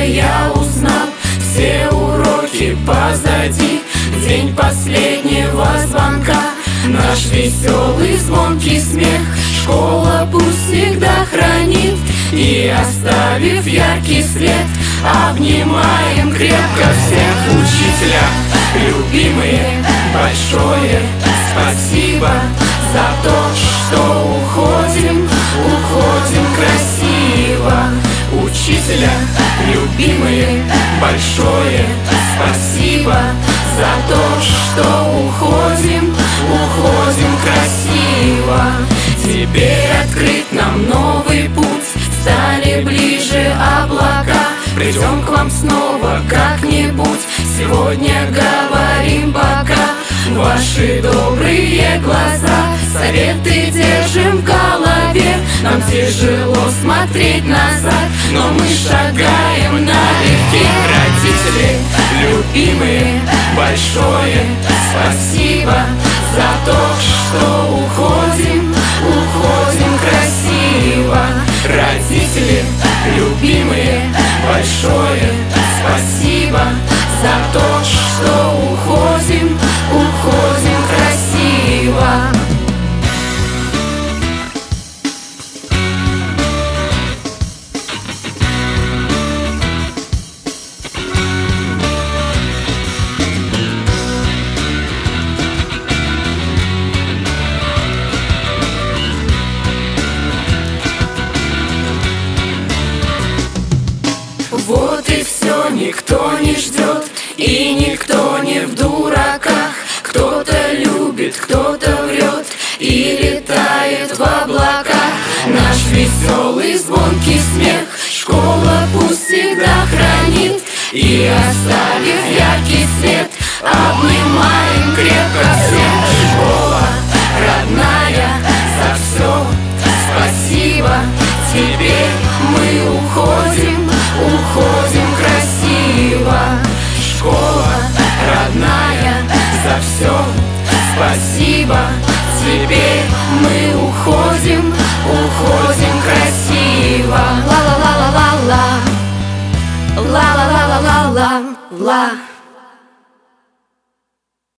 я узнал, все уроки позади. День последнего звонка, наш веселый звонкий смех школа пусть всегда хранит. И оставив яркий след, обнимаем крепко всех. Учителя, любимые, большое спасибо за то, что уходим красиво. Учителя, любимые, большое спасибо за то, что уходим красиво. Теперь открыт нам новый путь, стали ближе облака. Придем к вам снова как-нибудь, сегодня говорим пока. Ваши добрые глаза, советы держим в голове. Нам тяжело смотреть назад, но мы шагаем налегке. Родители, любимые, большое спасибо за то, что уходим красиво. Родители, любимые, большое спасибо за то, что уходим красиво. Вот и все, никто не ждет, и никто не в дураках. Кто-то любит, кто-то врет и летает в облаках. Наш веселый звонкий смех школа пусть всегда хранит. И оставив яркий свет, обнимаем крепко всех. Школа родная, за все спасибо. Теперь мы уходим красиво. Школа родная, за все спасибо. Теперь мы уходим красиво. Ла-ла-ла-ла-ла-ла, ла-ла-ла-ла-ла-ла.